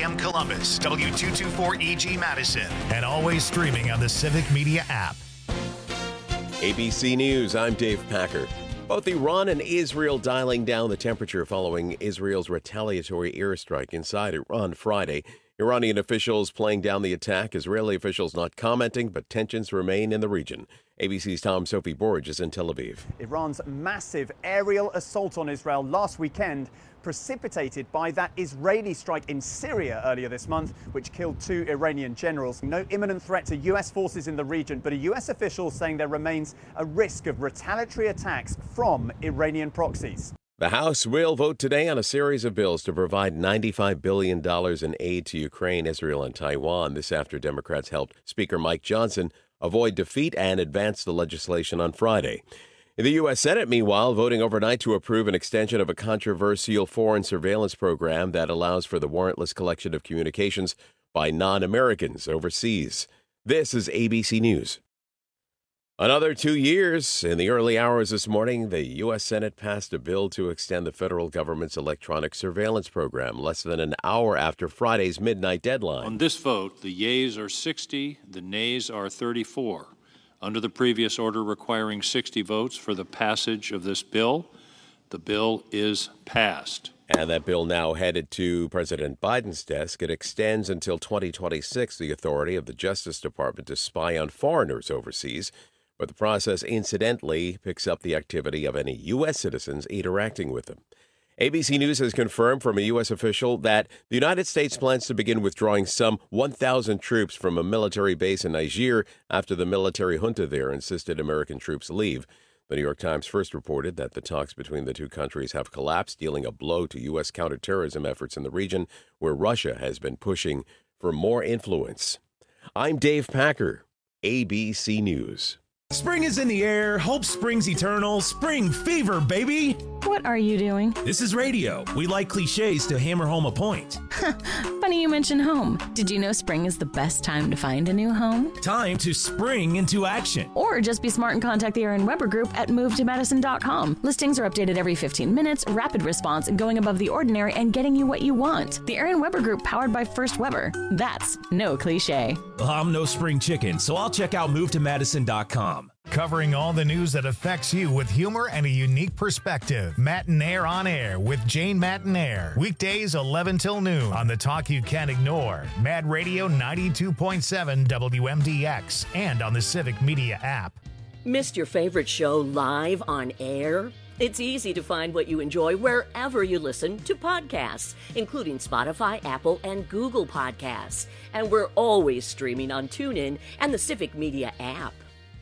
AM Columbus, W224EG Madison, and always streaming on the Civic Media app. ABC News, I'm Dave Packer. Both Iran and Israel dialing down the temperature following Israel's retaliatory airstrike inside Iran Friday. Iranian officials playing down the attack, Israeli officials not commenting, but tensions remain in the region. ABC's Tom Sophie Borge is in Tel Aviv. Iran's massive aerial assault on Israel last weekend precipitated by that Israeli strike in Syria earlier this month, which killed 2 Iranian generals. No imminent threat to U.S. forces in the region, but a U.S. official saying there remains a risk of retaliatory attacks from Iranian proxies. The House will vote today on a series of bills to provide $95 billion in aid to Ukraine, Israel, and Taiwan. This after Democrats helped Speaker Mike Johnson avoid defeat and advance the legislation on Friday. In the U.S. Senate, meanwhile, voting overnight to approve an extension of a controversial foreign surveillance program that allows for the warrantless collection of communications by non-Americans overseas. This is ABC News. Another 2 years. In the early hours this morning, the U.S. Senate passed a bill to extend the federal government's electronic surveillance program less than an hour after Friday's midnight deadline. On this vote, the yeas are 60, the nays are 34. Under the previous order requiring 60 votes for the passage of this bill, the bill is passed. And that bill now headed to President Biden's desk. It extends until 2026 the authority of the Justice Department to spy on foreigners overseas. But the process incidentally picks up the activity of any U.S. citizens interacting with them. ABC News has confirmed from a U.S. official that the United States plans to begin withdrawing some 1,000 troops from a military base in Niger after the military junta there insisted American troops leave. The New York Times first reported that the talks between the two countries have collapsed, dealing a blow to U.S. counterterrorism efforts in the region where Russia has been pushing for more influence. I'm Dave Packer, ABC News. Spring is in the air. Hope springs eternal. Spring fever, baby. What are you doing? This is radio. We like cliches to hammer home a point. Funny you mention home. Did you know spring is the best time to find a new home? Time to spring into action. Or just be smart and contact the Aaron Weber Group at movetomadison.com. Listings are updated every 15 minutes, rapid response, and going above the ordinary and getting you what you want. The Aaron Weber Group, powered by First Weber. That's no cliche. Well, I'm no spring chicken, so I'll check out movetomadison.com. Covering all the news that affects you with humor and a unique perspective. Matinaire on Air with Jane Matinaire. Weekdays 11 till noon on the talk you can't ignore. Mad Radio 92.7 WMDX and on the Civic Media app. Missed your favorite show live on air? It's easy to find what you enjoy wherever you listen to podcasts, including Spotify, Apple, and Google Podcasts. And we're always streaming on TuneIn and the Civic Media app.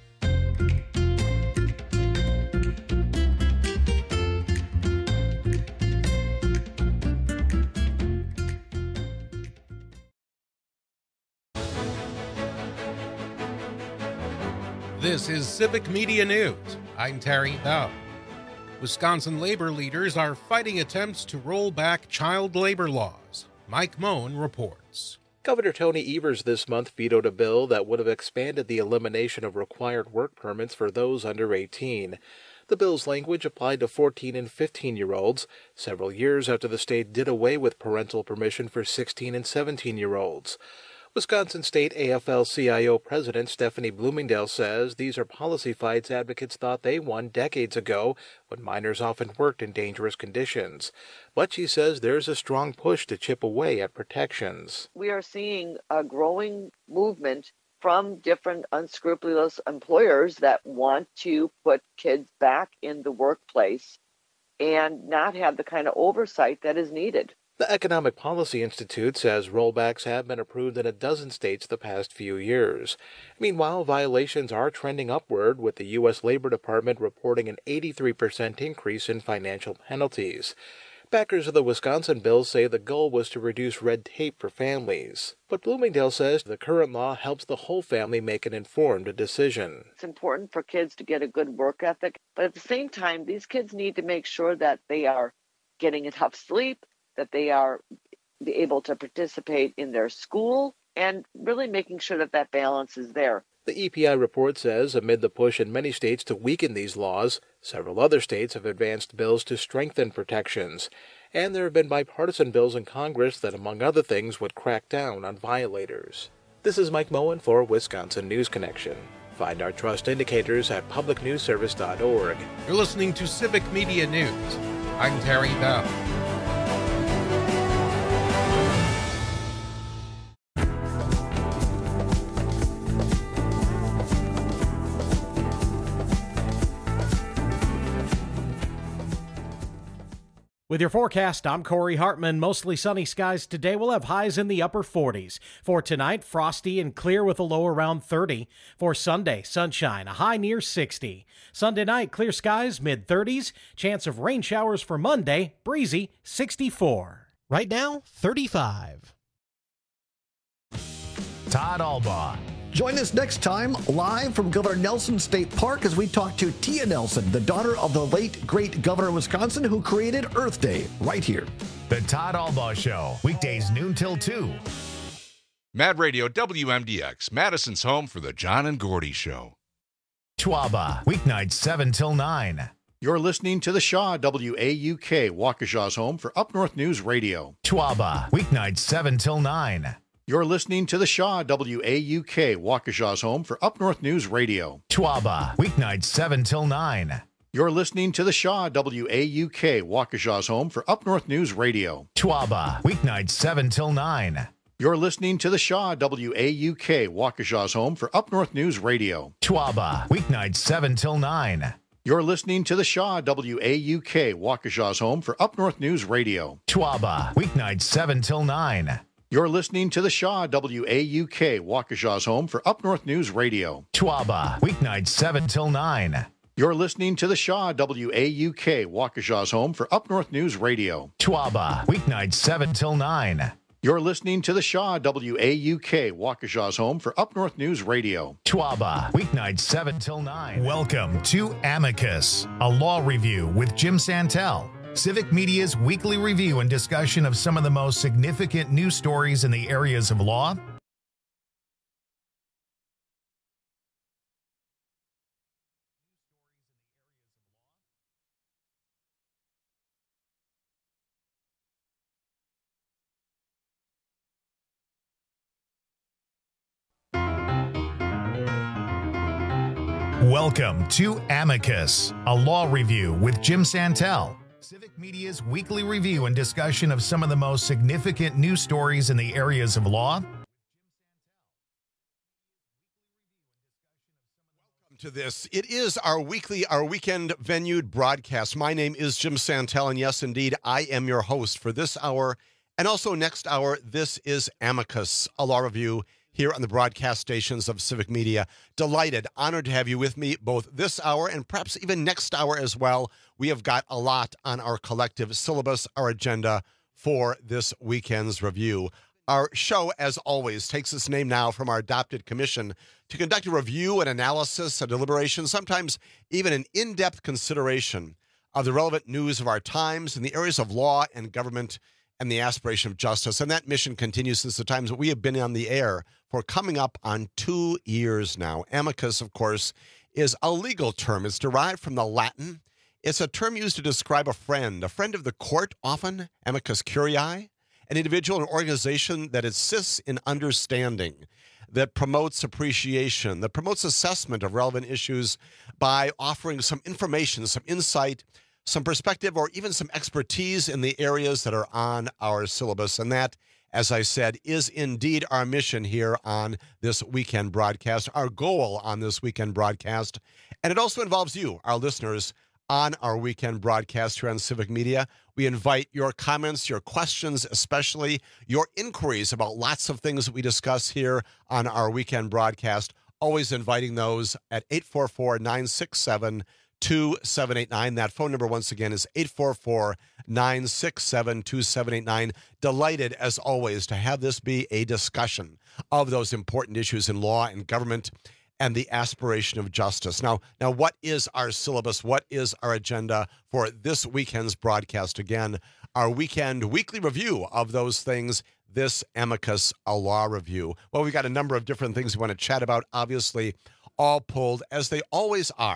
This is Civic Media News. I'm Terry Bell. Wisconsin labor leaders are fighting attempts to roll back child labor laws. Mike Moen reports. Governor Tony Evers this month vetoed a bill that would have expanded the elimination of required work permits for those under 18. The bill's language applied to 14 and 15-year-olds, several years after the state did away with parental permission for 16 and 17-year-olds. Wisconsin State AFL-CIO President Stephanie Bloomingdale says these are policy fights advocates thought they won decades ago when minors often worked in dangerous conditions. But she says there's a strong push to chip away at protections. We are seeing a growing movement from different unscrupulous employers that want to put kids back in the workplace and not have the kind of oversight that is needed. The Economic Policy Institute says rollbacks have been approved in a dozen states the past few years. Meanwhile, violations are trending upward, with the U.S. Labor Department reporting an 83% increase in financial penalties. Backers of the Wisconsin bill say the goal was to reduce red tape for families. But Bloomingdale says the current law helps the whole family make an informed decision. It's important for kids to get a good work ethic, but at the same time, these kids need to make sure that they are getting enough sleep, that they are able to participate in their school, and really making sure that that balance is there. The EPI report says amid the push in many states to weaken these laws, several other states have advanced bills to strengthen protections. and there have been bipartisan bills in Congress that, among other things, would crack down on violators. This is Mike Moen for Wisconsin News Connection. Find our trust indicators at publicnewsservice.org. You're listening to Civic Media News. I'm Terry Bell. With your forecast, I'm Corey Hartman. Mostly sunny skies today. We'll have highs in the upper 40s. For tonight, frosty and clear with a low around 30. For Sunday, sunshine, a high near 60. Sunday night, clear skies, mid-30s. Chance of rain showers for Monday, breezy, 64. Right now, 35. Todd Albaugh. Join us next time live from Governor Nelson State Park as we talk to Tia Nelson, the daughter of the late, great governor of Wisconsin who created Earth Day, right here. The Todd Albaugh Show, weekdays noon till 2. Mad Radio WMDX, Madison's home for the John and Gordy Show. Schwaba, weeknights 7 till 9. You're listening to the Shaw, WAUK, Waukesha's home for Up North News Radio. Schwaba, weeknights 7 till 9. You're listening to the Shaw, WAUK, Waukesha's home for Up North News Radio. Schwaba, weeknights 7 till 9. You're listening to the Shaw, WAUK, Waukesha's home for Up North News Radio. Schwaba, weeknights 7 till 9. You're listening to the Shaw, WAUK, Waukesha's home for Up North News Radio. Schwaba, weeknights 7 till 9. You're listening to the Shaw, WAUK, Waukesha's home for Up North News Radio. Schwaba, weeknights 7 till 9. You're listening to the Shaw, WAUK, Waukesha's home for Up North News Radio. Schwaba, weeknights 7 till 9. You're listening to the Shaw, WAUK, Waukesha's home for Up North News Radio. Schwaba, weeknights 7 till 9. You're listening to the Shaw, WAUK, Waukesha's home for Up North News Radio. Schwaba, weeknights 7 till 9. Welcome to Amicus, a law review with Jim Santel. Civic Media's weekly review and discussion of some of the most significant news stories in the areas of law, Welcome to Amicus, a law review with Jim Santel. Civic Media's weekly review and discussion of some of the most significant news stories in the areas of law. Welcome to this. It is our weekend venued broadcast. My name is Jim Santel, and yes, indeed, I am your host for this hour. And also next hour, this is Amicus, a law review here on the broadcast stations of Civic Media. Delighted, honored to have you with me both this hour and perhaps even next hour as well. We have got a lot on our collective syllabus, our agenda for this weekend's review. Our show, as always, takes its name now from our adopted commission to conduct a review, an analysis, a deliberation, sometimes even an in-depth consideration of the relevant news of our times in the areas of law and government and the aspiration of justice. And that mission continues since the times that we have been on the air for coming up on 2 years now. Amicus, of course, is a legal term. It's derived from the Latin. It's a term used to describe a friend of the court, often, amicus curiae, an individual, an organization that assists in understanding, that promotes appreciation, that promotes assessment of relevant issues by offering some information, some insight, some perspective, or even some expertise in the areas that are on our syllabus. And that, as I said, is indeed our mission here on this weekend broadcast, our goal on this weekend broadcast. And it also involves you, our listeners, on our weekend broadcast here on Civic Media. We invite your comments, your questions, especially your inquiries about lots of things that we discuss here on our weekend broadcast. Always inviting those at 844-967-2789. That phone number, once again, is 844-967-2789. Delighted, as always, to have this be a discussion of those important issues in law and government and the aspiration of justice. Now, what is our syllabus? What is our agenda for this weekend's broadcast? Again, our weekly review of those things, this Amicus, a law review. Well, we've got a number of different things we want to chat about, obviously, all pulled, as they always are,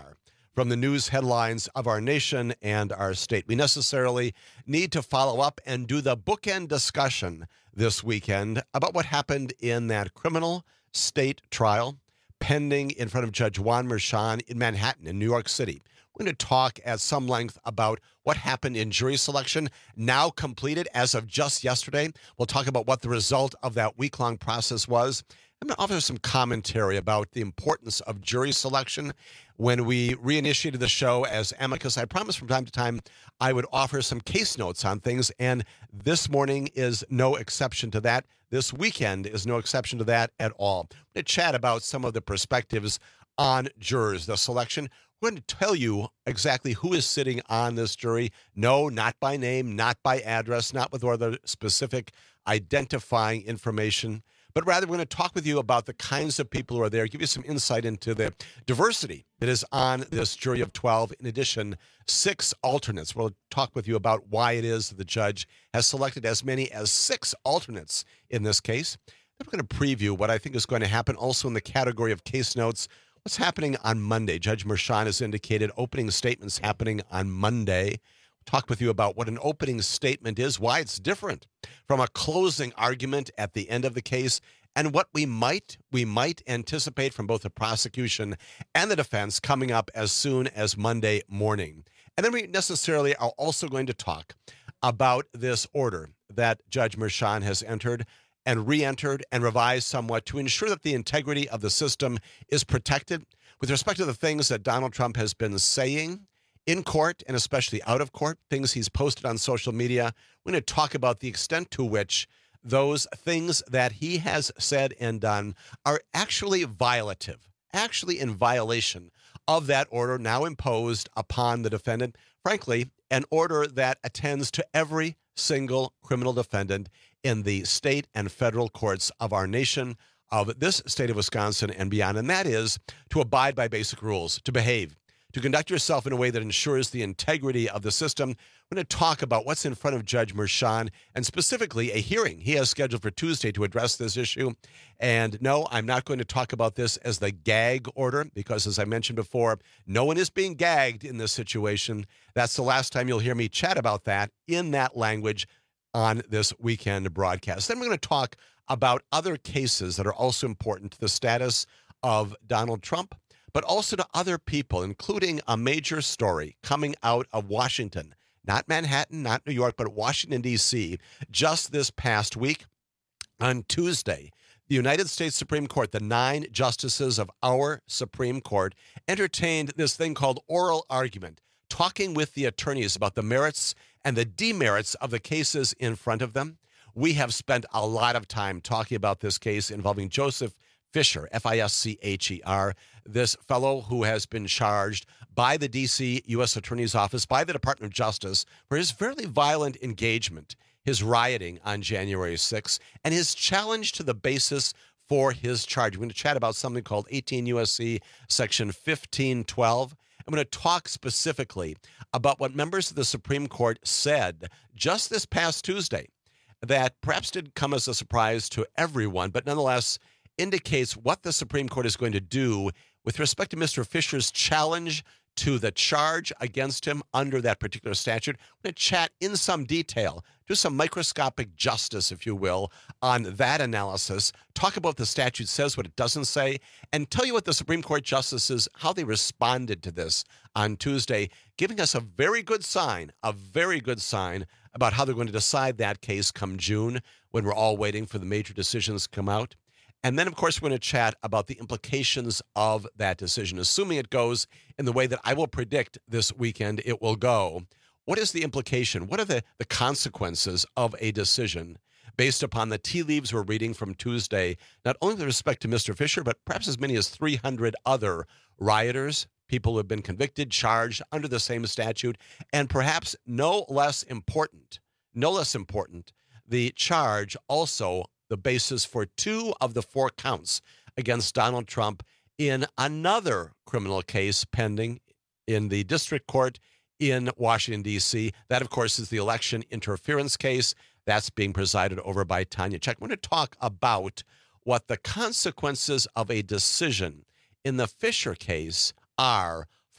from the news headlines of our nation and our state. We necessarily need to follow up and do the bookend discussion this weekend about what happened in that criminal state trial pending in front of Judge Juan Merchan in Manhattan, in New York City. We're going to talk at some length about what happened in jury selection, now completed as of just yesterday. We'll talk about what the result of that week-long process was. I'm going to offer some commentary about the importance of jury selection. When we reinitiated the show as Amicus, I promised from time to time I would offer some case notes on things, and this morning is no exception to that. This weekend is no exception to that at all. We're going to chat about some of the perspectives on jurors, the selection. We're going to tell you exactly who is sitting on this jury. No, not by name, not by address, not with other specific identifying information, but rather we're going to talk with you about the kinds of people who are there, give you some insight into the diversity that is on this jury of 12. In addition, 6 alternates. We'll talk with you about why it is that the judge has selected as many as 6 alternates in this case. Then we're going to preview what I think is going to happen also in the category of case notes. What's happening on Monday? Judge Merchan has indicated opening statements happening on Monday. Talk with you about what an opening statement is, why it's different from a closing argument at the end of the case, and what we might anticipate from both the prosecution and the defense coming up as soon as Monday morning. And then we necessarily are also going to talk about this order that Judge Merchan has entered and re-entered and revised somewhat to ensure that the integrity of the system is protected with respect to the things that Donald Trump has been saying in court and especially out of court, things he's posted on social media. We're going to talk about the extent to which those things that he has said and done are actually violative, actually in violation of that order now imposed upon the defendant. Frankly, an order that attends to every single criminal defendant in the state and federal courts of our nation, of this state of Wisconsin and beyond, and that is to abide by basic rules, to behave, to conduct yourself in a way that ensures the integrity of the system. We're going to talk about what's in front of Judge Merchan and specifically a hearing he has scheduled for Tuesday to address this issue. And no, I'm not going to talk about this as the gag order because, as I mentioned before, no one is being gagged in this situation. That's the last time you'll hear me chat about that in that language on this weekend broadcast. Then we're going to talk about other cases that are also important to the status of Donald Trump, but also to other people, including a major story coming out of Washington, not Manhattan, not New York, but Washington, D.C. Just this past week, on Tuesday, the United States Supreme Court, the 9 justices of our Supreme Court, entertained this thing called oral argument, talking with the attorneys about the merits and the demerits of the cases in front of them. We have spent a lot of time talking about this case involving Joseph Fischer, Fischer, this fellow who has been charged by the D.C. U.S. Attorney's Office, by the Department of Justice, for his fairly violent engagement, his rioting on January 6th, and his challenge to the basis for his charge. We're going to chat about something called 18 U.S.C. Section 1512. I'm going to talk specifically about what members of the Supreme Court said just this past Tuesday that perhaps didn't come as a surprise to everyone, but nonetheless indicates what the Supreme Court is going to do with respect to Mr. Fischer's challenge to the charge against him under that particular statute. We're going to chat in some detail, do some microscopic justice, if you will, on that analysis, talk about what the statute says, what it doesn't say, and tell you what the Supreme Court justices, how they responded to this on Tuesday, giving us a very good sign about how they're going to decide that case come June when we're all waiting for the major decisions to come out. And then, of course, we're going to chat about the implications of that decision, assuming it goes in the way that I will predict this weekend it will go. What is the implication? What are the consequences of a decision based upon the tea leaves we're reading from Tuesday, not only with respect to Mr. Fischer, but perhaps as many as 300 other rioters, people who have been convicted, charged under the same statute, and perhaps no less important, the charge also the basis for 2 of the 4 counts against Donald Trump in another criminal case pending in the district court in Washington, D.C. That, of course, is the election interference case. That's being presided over by Tanya Chek. We're going to talk about what the consequences of a decision in the Fischer case are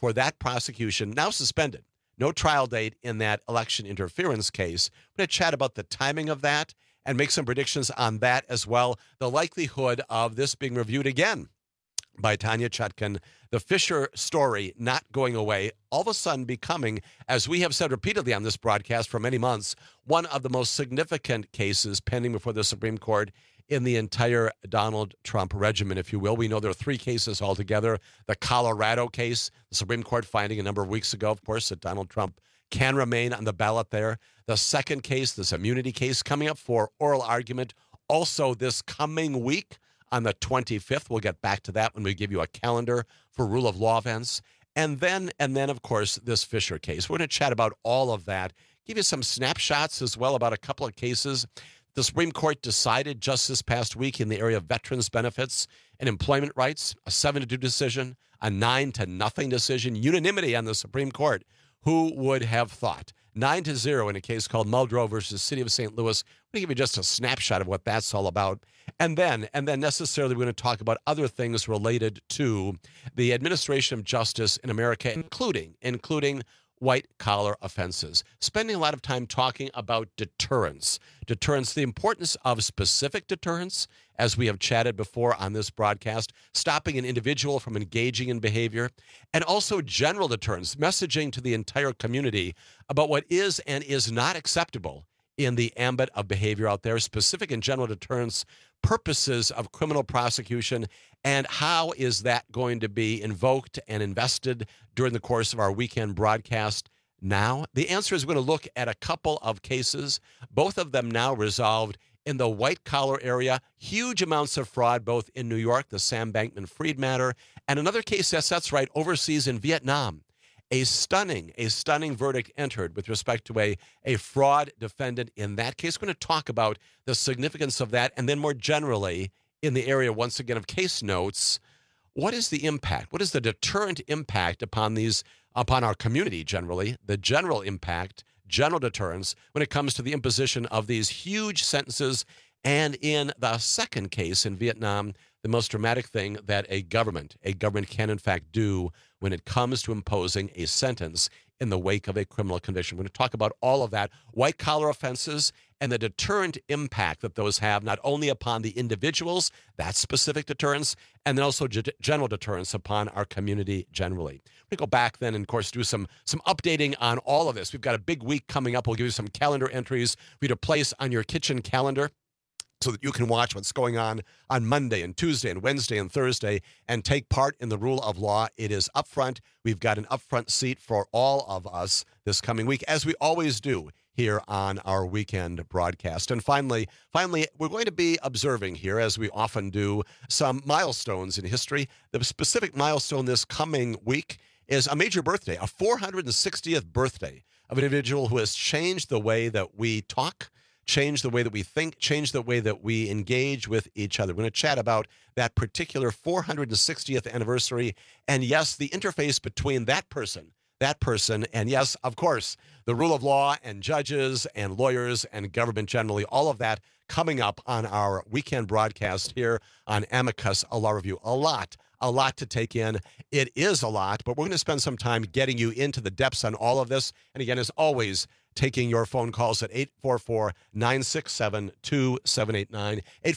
for that prosecution, now suspended. No trial date in that election interference case. We're going to chat about the timing of that and make some predictions on that as well. The likelihood of this being reviewed again by Tanya Chutkan. The Fisher story not going away, all of a sudden becoming, as we have said repeatedly on this broadcast for many months, one of the most significant cases pending before the Supreme Court in the entire Donald Trump regimen, if you will. We know there are 3 cases altogether. The Colorado case, the Supreme Court finding a number of weeks ago, of course, that Donald Trump can remain on the ballot there. The second case, this immunity case, coming up for oral argument also this coming week on the 25th. We'll get back to that when we give you a calendar for rule of law events. And then, of course, this Fisher case. We're going to chat about all of that, give you some snapshots as well about a couple of cases. The Supreme Court decided just this past week in the area of veterans benefits and employment rights, a 7-2 decision, a 9-0 decision, unanimity on the Supreme Court. Who would have thought? 9-0 in a case called Muldrow versus City of St. Louis. We're going to give you just a snapshot of what that's all about. And then necessarily we're going to talk about other things related to the administration of justice in America, including white-collar offenses. Spending a lot of time talking about deterrence. Deterrence, the importance of specific deterrence, as we have chatted before on this broadcast, stopping an individual from engaging in behavior, and also general deterrence, messaging to the entire community about what is and is not acceptable in the ambit of behavior out there, specific and general deterrence, purposes of criminal prosecution, and how is that going to be invoked and invested during the course of our weekend broadcast now? The answer is we're going to look at a couple of cases, both of them now resolved in the white-collar area, huge amounts of fraud, both in New York, the Sam Bankman-Fried matter, and another case, that's right, overseas in Vietnam. A stunning verdict entered with respect to a fraud defendant in that case. We're going to talk about the significance of that, and then more generally, in the area, once again, of case notes, what is the impact? What is the deterrent impact upon our community generally, the general impact, general deterrence, when it comes to the imposition of these huge sentences? And in the second case in Vietnam, the most dramatic thing that a government can in fact do when it comes to imposing a sentence in the wake of a criminal conviction. We're going to talk about all of that, white-collar offenses, and the deterrent impact that those have, not only upon the individuals, that specific deterrence, and then also general deterrence upon our community generally. We're going to go back then and, of course, do some updating on all of this. We've got a big week coming up. We'll give you some calendar entries for you to place on your kitchen calendar, so that you can watch what's going on Monday and Tuesday and Wednesday and Thursday and take part in the rule of law. It is upfront. We've got an upfront seat for all of us this coming week, as we always do here on our weekend broadcast. And finally, we're going to be observing here, as we often do, some milestones in history. The specific milestone this coming week is a major birthday, a 460th birthday of an individual who has changed the way that we talk, change the way that we think, change the way that we engage with each other. We're going to chat about that particular 460th anniversary, and yes, the interface between that person, and yes, of course, the rule of law and judges and lawyers and government generally, all of that coming up on our weekend broadcast here on Amicus, a Law Review. A lot to take in. It is a lot, but we're going to spend some time getting you into the depths on all of this. And again, as always, taking your phone calls at 844-967-2789,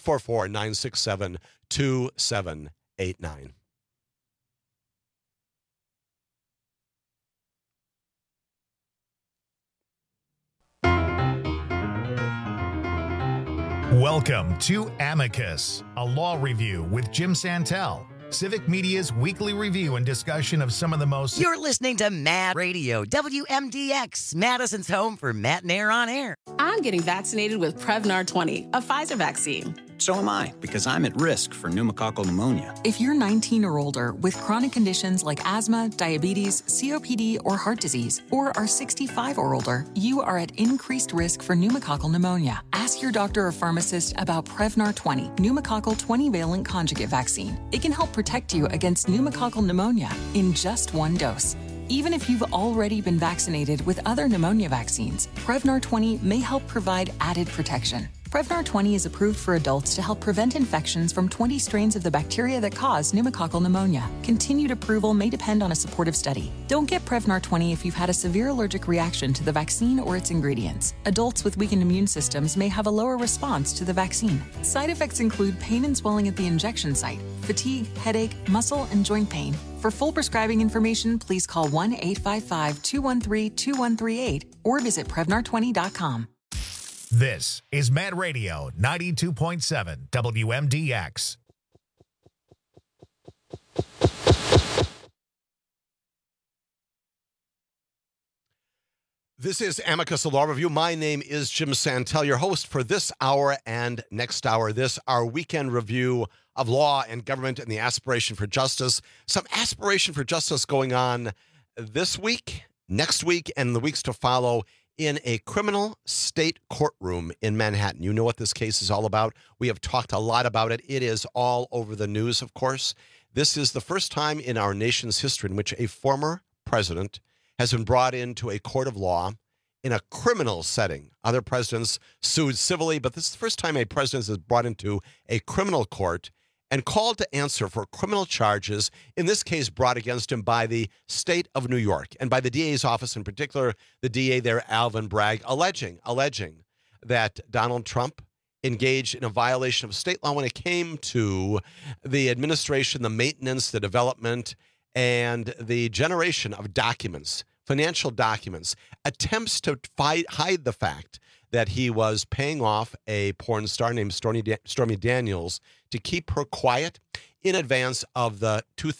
844-967-2789. Welcome to Amicus, a law review with Jim Santel. Civic Media's weekly review and discussion of some of the most... You're listening to Mad Radio, WMDX, Madison's home for Matt and Air on Air. I'm getting vaccinated with Prevnar 20, a Pfizer vaccine. So am I, because I'm at risk for pneumococcal pneumonia. If you're 19 or older with chronic conditions like asthma, diabetes, COPD, or heart disease, or are 65 or older, you are at increased risk for pneumococcal pneumonia. Ask your doctor or pharmacist about Prevnar 20, pneumococcal 20-valent conjugate vaccine. It can help protect you against pneumococcal pneumonia in just one dose. Even if you've already been vaccinated with other pneumonia vaccines, Prevnar 20 may help provide added protection. Prevnar 20 is approved for adults to help prevent infections from 20 strains of the bacteria that cause pneumococcal pneumonia. Continued approval may depend on a supportive study. Don't get Prevnar 20 if you've had a severe allergic reaction to the vaccine or its ingredients. Adults with weakened immune systems may have a lower response to the vaccine. Side effects include pain and swelling at the injection site, fatigue, headache, muscle, and joint pain. For full prescribing information, please call 1-855-213-2138 or visit Prevnar20.com. This is Mad Radio 92.7 WMDX. This is Amicus Law Review. My name is Jim Santel, your host for this hour and next hour. This, our weekend review of law and government and the aspiration for justice. Some aspiration for justice going on this week, next week, and the weeks to follow in a criminal state courtroom in Manhattan. You know what this case is all about. We have talked a lot about it. It is all over the news, of course. This is the first time in our nation's history in which a former president has been brought into a court of law in a criminal setting. Other presidents sued civilly, but this is the first time a president is brought into a criminal court and called to answer for criminal charges, in this case brought against him by the state of New York and by the DA's office, in particular, the DA there, Alvin Bragg, alleging that Donald Trump engaged in a violation of state law when it came to the administration, the maintenance, the development, and the generation of documents, financial documents, attempts to hide the fact that he was paying off a porn star named Stormy Daniels to keep her quiet in advance of the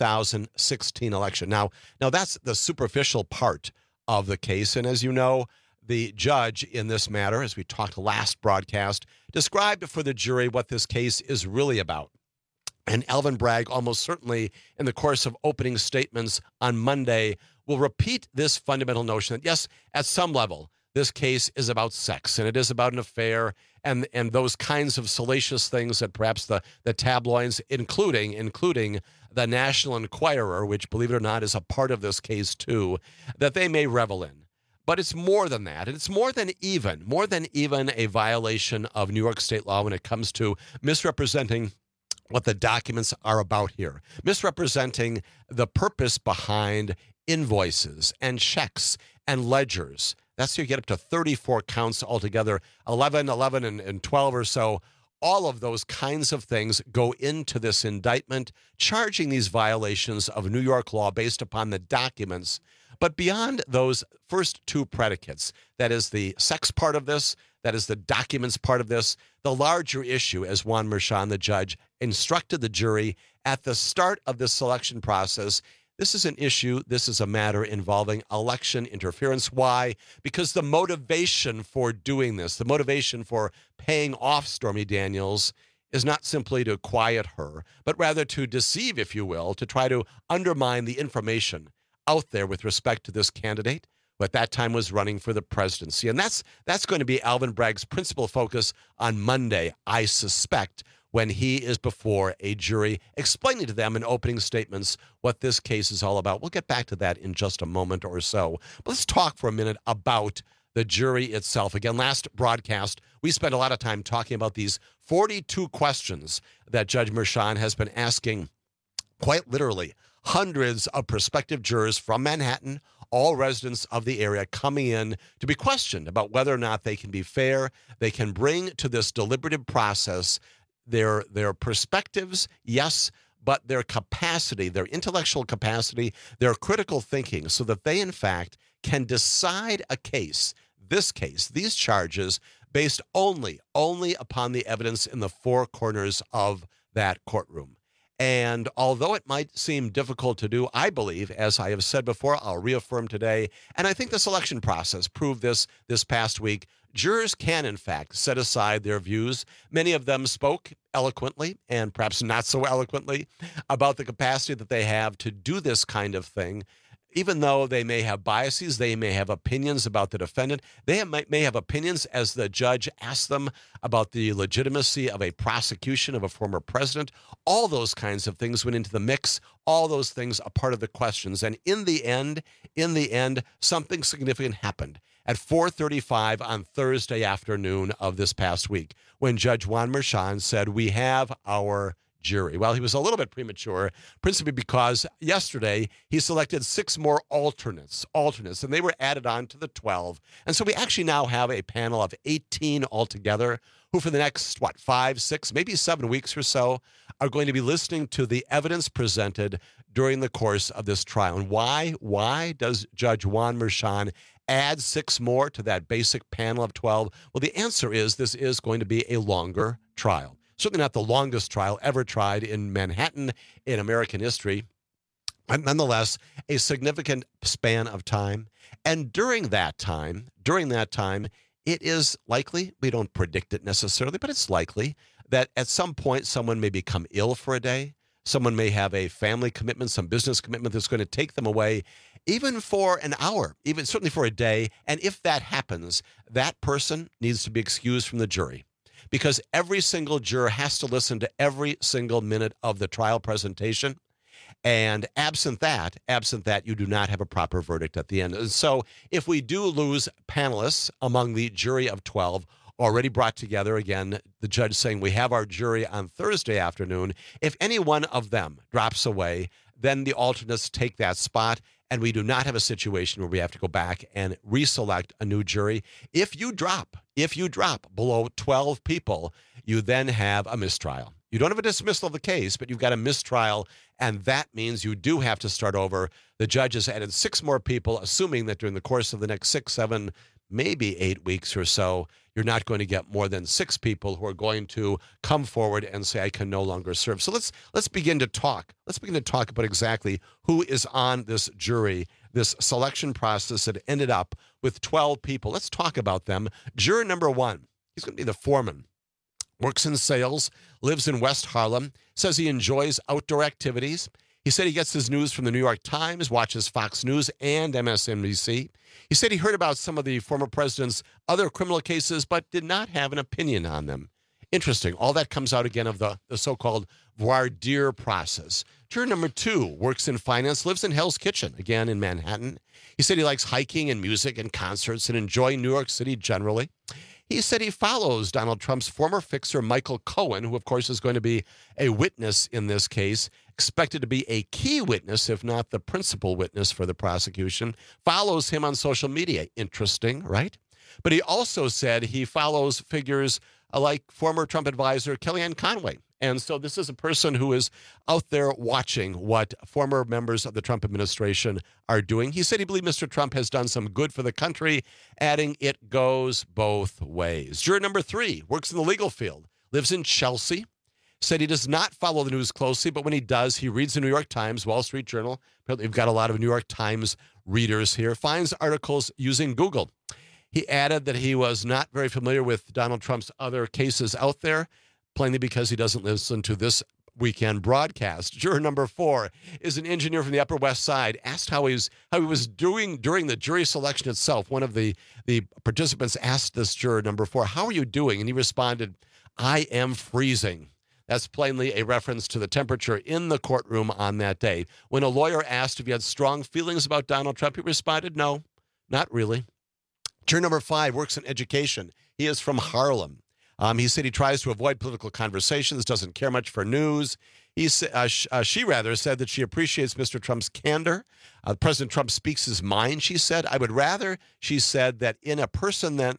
2016 election. Now that's the superficial part of the case. And as you know, the judge in this matter, as we talked last broadcast, described for the jury what this case is really about. And Alvin Bragg, almost certainly in the course of opening statements on Monday, will repeat this fundamental notion that, yes, at some level, this case is about sex, and it is about an affair and those kinds of salacious things that perhaps the tabloids, including the National Enquirer, which, believe it or not, is a part of this case too, that they may revel in. But it's more than that, and it's more than even a violation of New York state law when it comes to misrepresenting what the documents are about here, misrepresenting the purpose behind invoices and checks and ledgers. That's how you get up to 34 counts altogether, 11, and 12 or so. All of those kinds of things go into this indictment, charging these violations of New York law based upon the documents. But beyond those first two predicates, that is the sex part of this, that is the documents part of this, the larger issue, as Juan Merchan, the judge, instructed the jury at the start of this selection process, this is an issue, this is a matter involving election interference. Why? Because the motivation for doing this, the motivation for paying off Stormy Daniels, is not simply to quiet her, but rather to deceive, if you will, to try to undermine the information out there with respect to this candidate, who at that time was running for the presidency. And that's going to be Alvin Bragg's principal focus on Monday, I suspect, when he is before a jury, explaining to them in opening statements what this case is all about. We'll get back to that in just a moment or so. But let's talk for a minute about the jury itself. Again, last broadcast, we spent a lot of time talking about these 42 questions that Judge Merchan has been asking, quite literally, hundreds of prospective jurors from Manhattan, all residents of the area, coming in to be questioned about whether or not they can be fair, they can bring to this deliberative process their perspectives, yes, but their capacity, their intellectual capacity, their critical thinking, so that they, in fact, can decide a case, this case, these charges, based only upon the evidence in the four corners of that courtroom. And although it might seem difficult to do, I believe, as I have said before, I'll reaffirm today, and I think the selection process proved this past week, jurors can, in fact, set aside their views. Many of them spoke eloquently, and perhaps not so eloquently, about the capacity that they have to do this kind of thing. Even though they may have biases, they may have opinions about the defendant, they may have opinions, as the judge asked them, about the legitimacy of a prosecution of a former president. All those kinds of things went into the mix. All those things are part of the questions. And in the end, something significant happened. at 4:35 on Thursday afternoon of this past week, when Judge Juan Merchan said, we have our jury. Well, he was a little bit premature, principally because yesterday he selected 6 more alternates, and they were added on to the 12. And so we actually now have a panel of 18 altogether who for the next, 5, 6, maybe 7 weeks or so are going to be listening to the evidence presented during the course of this trial. And why does Judge Juan Merchan add 6 more to that basic panel of 12? Well, the answer is this is going to be a longer trial. Certainly not the longest trial ever tried in Manhattan in American history, but nonetheless, a significant span of time. And during that time, it is likely, we don't predict it necessarily, but it's likely that at some point someone may become ill for a day. Someone may have a family commitment, some business commitment that's going to take them away, even for an hour, even certainly for a day. And if that happens, that person needs to be excused from the jury, because every single juror has to listen to every single minute of the trial presentation. And absent that, you do not have a proper verdict at the end. And so if we do lose panelists among the jury of 12 already brought together, again, the judge saying we have our jury on Thursday afternoon, if any one of them drops away, then the alternates take that spot, and we do not have a situation where we have to go back and reselect a new jury. If you drop below 12 people, you then have a mistrial. You don't have a dismissal of the case, but you've got a mistrial, and that means you do have to start over. The judge has added 6 more people, assuming that during the course of the next 6, 7, maybe 8 weeks or so, you're not going to get more than 6 people who are going to come forward and say, I can no longer serve. So let's begin to talk. Let's begin to talk about exactly who is on this jury, this selection process that ended up with 12 people. Let's talk about them. Juror number 1, he's going to be the foreman. Works in sales, lives in West Harlem, says he enjoys outdoor activities. He said he gets his news from the New York Times, watches Fox News and MSNBC. He said he heard about some of the former president's other criminal cases, but did not have an opinion on them. Interesting. All that comes out again of the so-called voir dire process. Juror number 2 works in finance, lives in Hell's Kitchen, again in Manhattan. He said he likes hiking and music and concerts and enjoying New York City generally. He said he follows Donald Trump's former fixer, Michael Cohen, who, of course, is going to be a witness in this case, expected to be a key witness, if not the principal witness for the prosecution, follows him on social media. Interesting, right? But he also said he follows figures like former Trump advisor Kellyanne Conway. And so this is a person who is out there watching what former members of the Trump administration are doing. He said he believed Mr. Trump has done some good for the country, adding it goes both ways. Juror number 3 works in the legal field, lives in Chelsea, said he does not follow the news closely, but when he does, he reads the New York Times, Wall Street Journal. Apparently, we've got a lot of New York Times readers here, finds articles using Google. He added that he was not very familiar with Donald Trump's other cases out there, plainly because he doesn't listen to this weekend broadcast. Juror number 4 is an engineer from the Upper West Side, asked how he was doing during the jury selection itself. One of the participants asked this juror number 4, how are you doing? And he responded, I am freezing. That's plainly a reference to the temperature in the courtroom on that day. When a lawyer asked if he had strong feelings about Donald Trump, he responded, no, not really. Juror number 5 works in education. He is from Harlem. He said he tries to avoid political conversations, doesn't care much for news. She said that she appreciates Mr. Trump's candor. President Trump speaks his mind, she said. I would rather, she said, that in a person than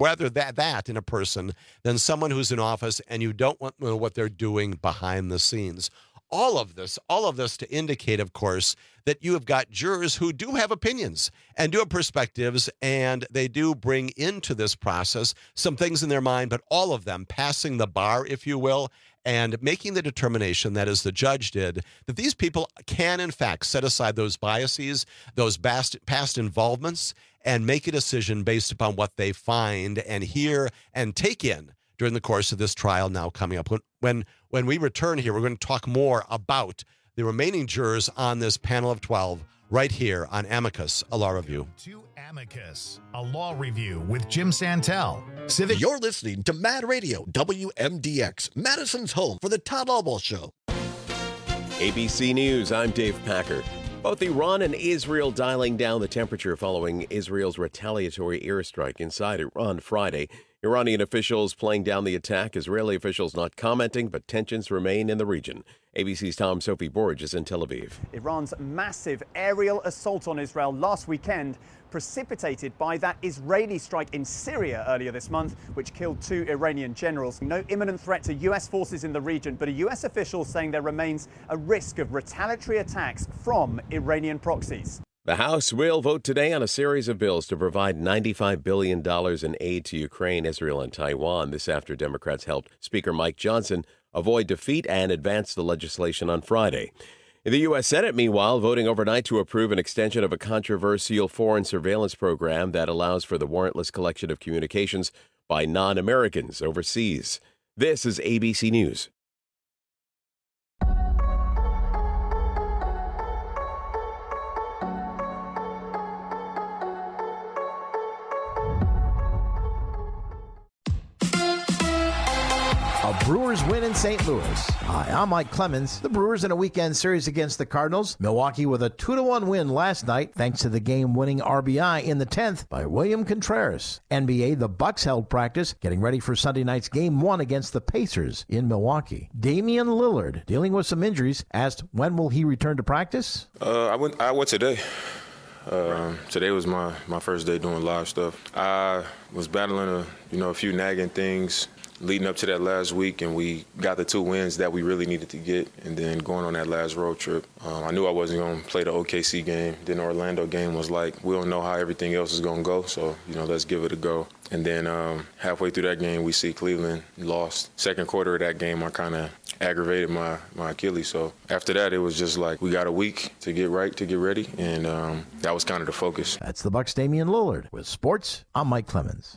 in a person than someone who's in office and you don't want to know what they're doing behind the scenes. All of this to indicate, of course, that you have got jurors who do have opinions and do have perspectives, and they do bring into this process some things in their mind, but all of them passing the bar, if you will, and making the determination that, as the judge did, that these people can, in fact, set aside those biases, those past involvements, and make a decision based upon what they find and hear and take in during the course of this trial now coming up. When we return here, we're going to talk more about the remaining jurors on this panel of 12 right here on Amicus, a Law Review. To Amicus, a Law Review with Jim Santel. You're listening to Mad Radio, WMDX, Madison's home for the Todd Albaugh Show. ABC News, I'm Dave Packer. Both Iran and Israel dialing down the temperature following Israel's retaliatory airstrike inside Iran Friday. Iranian officials playing down the attack, Israeli officials not commenting, but tensions remain in the region. ABC's Tom Sophie Borge is in Tel Aviv. Iran's massive aerial assault on Israel last weekend, precipitated by that Israeli strike in Syria earlier this month, which killed 2 Iranian generals. No imminent threat to U.S. forces in the region, but a U.S. official saying there remains a risk of retaliatory attacks from Iranian proxies. The House will vote today on a series of bills to provide $95 billion in aid to Ukraine, Israel, and Taiwan. This after Democrats helped Speaker Mike Johnson avoid defeat and advance the legislation on Friday. In the U.S. Senate, meanwhile, voting overnight to approve an extension of a controversial foreign surveillance program that allows for the warrantless collection of communications by non-Americans overseas. This is ABC News. A Brewers win in St. Louis. Hi, I'm Mike Clemens. The Brewers in a weekend series against the Cardinals. Milwaukee with a 2-1 win last night thanks to the game-winning RBI in the 10th by William Contreras. NBA, the Bucks held practice, getting ready for Sunday night's Game 1 against the Pacers in Milwaukee. Damian Lillard, dealing with some injuries, asked when will he return to practice? I went today. Today was my first day doing live stuff. I was battling a few nagging things leading up to that last week, and we got the 2 wins that we really needed to get. And then going on that last road trip, I knew I wasn't going to play the OKC game. Then the Orlando game was like, we don't know how everything else is going to go, so let's give it a go. And then halfway through that game, we see Cleveland lost. Second quarter of that game, I kind of aggravated my Achilles. So after that, it was just like we got a week to get ready, and that was kind of the focus. That's the Bucks' Damian Lillard. With sports, I'm Mike Clemens.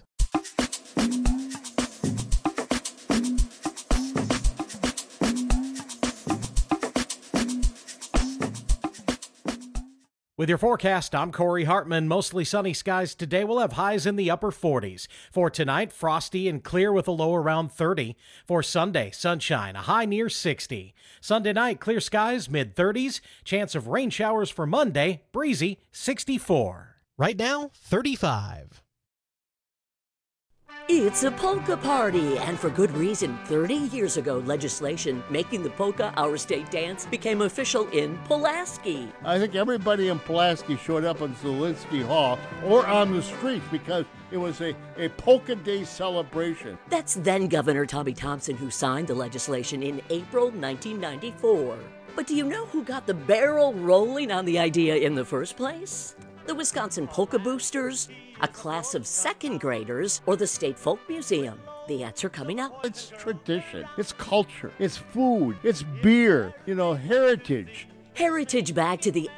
With your forecast, I'm Corey Hartman. Mostly sunny skies today. We'll have highs in the upper 40s. For tonight, frosty and clear with a low around 30. For Sunday, sunshine, a high near 60. Sunday night, clear skies, mid-30s. Chance of rain showers for Monday, breezy, 64. Right now, 35. It's a polka party, and for good reason. 30 years ago, legislation making the polka our state dance became official in Pulaski. I think everybody in Pulaski showed up in Zielinski Hall or on the streets because it was a polka day celebration. That's then Governor Tommy Thompson who signed the legislation in April 1994. But do you know who got the barrel rolling on the idea in the first place? The Wisconsin Polka Boosters, a class of second graders, or the State Folk Museum? The answer coming up. It's tradition, it's culture, it's food, it's beer, heritage. Heritage back to the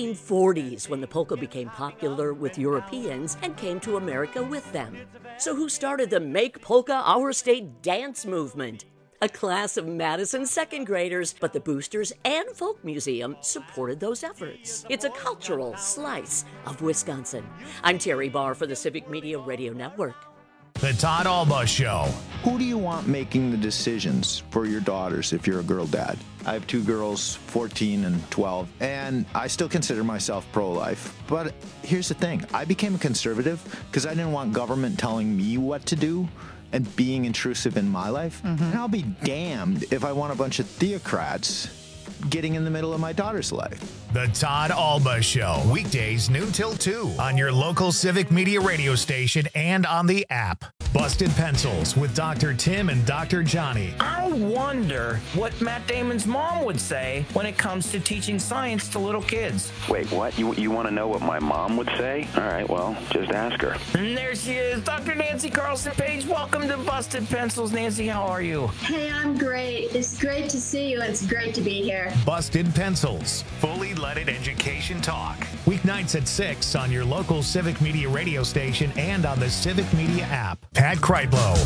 1840s when the polka became popular with Europeans and came to America with them. So who started the Make Polka Our State dance movement? A class of Madison second graders, but the Boosters and Folk Museum supported those efforts. It's a cultural slice of Wisconsin. I'm Terry Barr for the Civic Media Radio Network. The Todd Alba Show. Who do you want making the decisions for your daughters if you're a girl dad? I have 2 girls, 14 and 12, and I still consider myself pro-life. But here's the thing. I became a conservative because I didn't want government telling me what to do and being intrusive in my life. And I'll be damned if I want a bunch of theocrats getting in the middle of my daughter's life. The Todd Alba Show, weekdays noon till 2 on your local Civic Media radio station and on the app. Busted Pencils with Dr. Tim and Dr. Johnny. I wonder what Matt Damon's mom would say when it comes to teaching science to little kids. Wait, what? You want to know what my mom would say? All right, well, just ask her. And there she is, Dr. Nancy Carlson Page. Welcome to Busted Pencils. Nancy, how are you? Hey, I'm great. It's great to see you. It's great to be here. Busted Pencils, fully leaded education talk. Weeknights at 6 on your local Civic Media radio station and on the Civic Media app. Pat Kreitlow.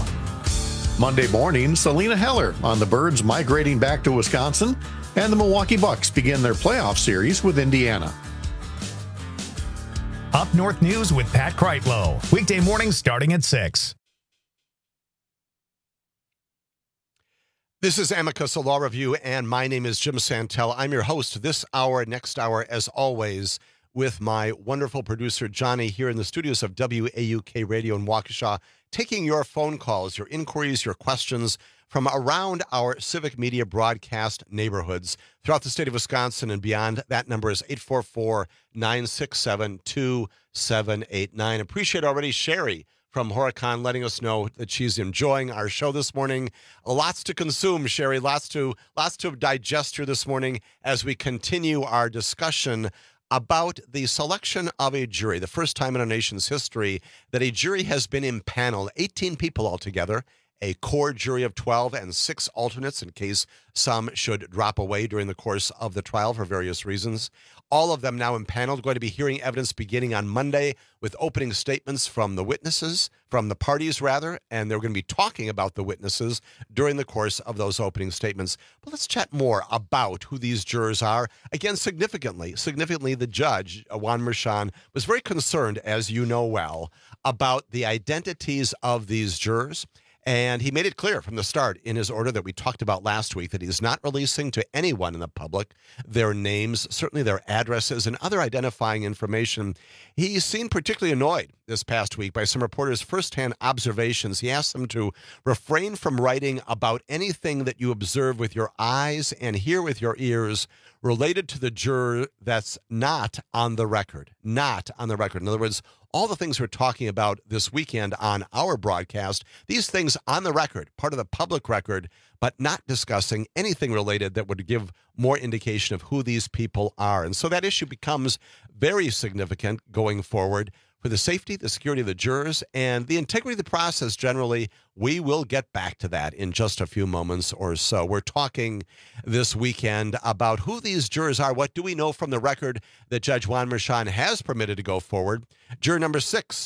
Monday morning, Selena Heller on the Birds migrating back to Wisconsin, and the Milwaukee Bucks begin their playoff series with Indiana. Up North News with Pat Kreitlow. Weekday mornings starting at 6. This is Amicus, a law review, and my name is Jim Santel. I'm your host this hour, next hour, as always, with my wonderful producer, Johnny, here in the studios of WAUK Radio in Waukesha, taking your phone calls, your inquiries, your questions from around our civic media broadcast neighborhoods throughout the state of Wisconsin and beyond. That number is 844-967-2789. Appreciate already Sherry from Horicon letting us know that she's enjoying our show this morning. Lots to consume, Sherry. Lots to digest here this morning as we continue our discussion about the selection of a jury. The first time in our nation's history that a jury has been impaneled. 18 people altogether, a core jury of 12 and 6 alternates in case some should drop away during the course of the trial for various reasons. All of them now impaneled, going to be hearing evidence beginning on Monday with opening statements from the witnesses, from the parties rather, and they're going to be talking about the witnesses during the course of those opening statements. But let's chat more about who these jurors are. Again, significantly, the judge, Juan Merchan, was very concerned, as you know well, about the identities of these jurors. And he made it clear from the start in his order that we talked about last week that he's not releasing to anyone in the public their names, certainly their addresses, and other identifying information. He seemed particularly annoyed this past week by some reporters' firsthand observations. He asked them to refrain from writing about anything that you observe with your eyes and hear with your ears related to the juror that's not on the record. Not on the record. In other words, all the things we're talking about this weekend on our broadcast, these things on the record, part of the public record, but not discussing anything related that would give more indication of who these people are. And so that issue becomes very significant going forward for the safety, the security of the jurors, and the integrity of the process generally. We will get back to that in just a few moments or so. We're talking this weekend about who these jurors are. What do we know from the record that Judge Juan Merchan has permitted to go forward? Juror number six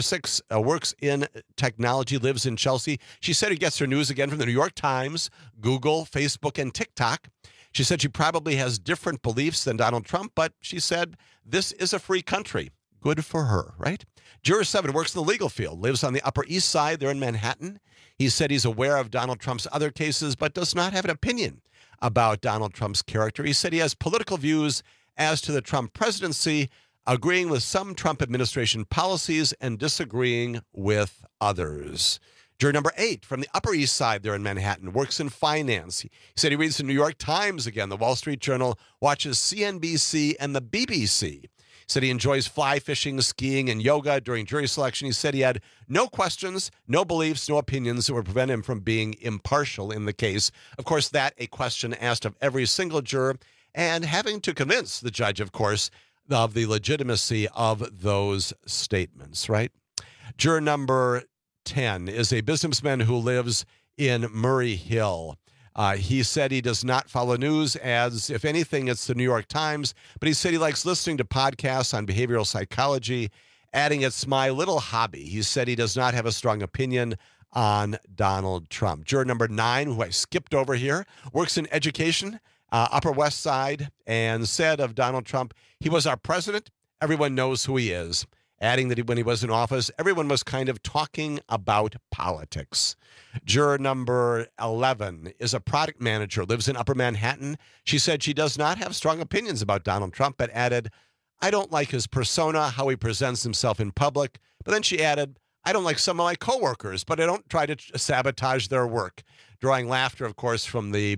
works in technology, lives in Chelsea. She said she gets her news again from the New York Times, Google, Facebook, and TikTok. She said she probably has different beliefs than Donald Trump, but she said this is a free country. Good for her, right? Juror 7 works in the legal field, lives on the Upper East Side there in Manhattan. He said he's aware of Donald Trump's other cases, but does not have an opinion about Donald Trump's character. He said he has political views as to the Trump presidency, agreeing with some Trump administration policies and disagreeing with others. Juror number 8 from the Upper East Side there in Manhattan works in finance. He said he reads the New York Times again, the Wall Street Journal, watches CNBC and the BBC. He said he enjoys fly fishing, skiing, and yoga during jury selection. He said he had no questions, no beliefs, no opinions that would prevent him from being impartial in the case. Of course, that a question asked of every single juror and having to convince the judge, of course, of the legitimacy of those statements, right? Juror number 10 is a businessman who lives in Murray Hill. He said he does not follow news as, if anything, it's the New York Times, but he said he likes listening to podcasts on behavioral psychology, adding it's my little hobby. He said he does not have a strong opinion on Donald Trump. Juror number 9, who I skipped over here, works in education, Upper West Side, and said of Donald Trump, he was our president. Everyone knows who he is. Adding that when he was in office, everyone was kind of talking about politics. Juror number 11 is a product manager, lives in Upper Manhattan. She said she does not have strong opinions about Donald Trump, but added, I don't like his persona, how he presents himself in public. But then she added, I don't like some of my coworkers, but I don't try to sabotage their work. Drawing laughter, of course, from the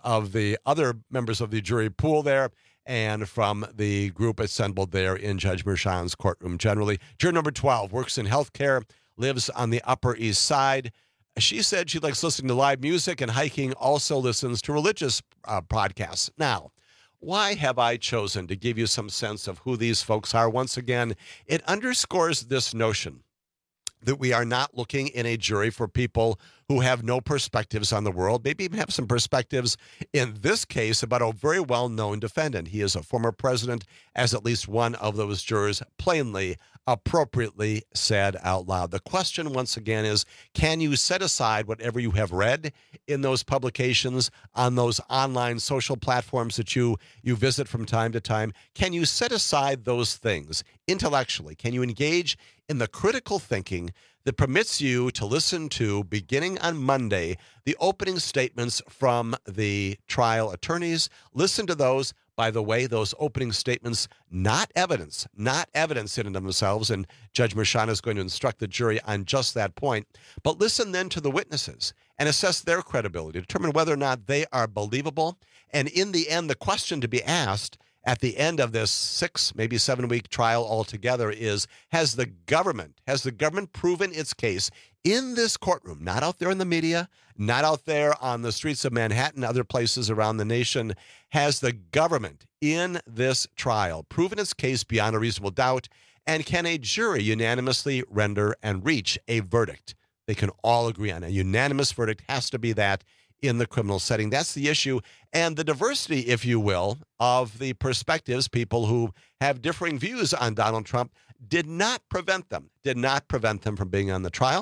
other members of the jury pool there, and from the group assembled there in Judge Merchan's courtroom generally. Juror number 12 works in healthcare, lives on the Upper East Side. She said she likes listening to live music and hiking, also listens to religious podcasts. Now, why have I chosen to give you some sense of who these folks are? Once again, it underscores this notion that we are not looking in a jury for people who have no perspectives on the world, maybe even have some perspectives in this case about a very well-known defendant. He is a former president, as at least one of those jurors plainly, appropriately said out loud. The question, once again, is, can you set aside whatever you have read in those publications, on those online social platforms that you visit from time to time? Can you set aside those things intellectually? Can you engage in the critical thinking that permits you to listen to, beginning on Monday, the opening statements from the trial attorneys. Listen to those. By the way, those opening statements, not evidence in and of themselves, and Judge Merchan is going to instruct the jury on just that point. But listen then to the witnesses and assess their credibility, determine whether or not they are believable. And in the end, the question to be asked at the end of this 6, maybe 7-week trial altogether is, has the government proven its case in this courtroom, not out there in the media, not out there on the streets of Manhattan, other places around the nation? Has the government in this trial proven its case beyond a reasonable doubt? And can a jury unanimously render and reach a verdict? They can all agree on a unanimous verdict. Has to be that in the criminal setting. That's the issue. And the diversity, if you will, of the perspectives, people who have differing views on Donald Trump, did not prevent them from being on the trial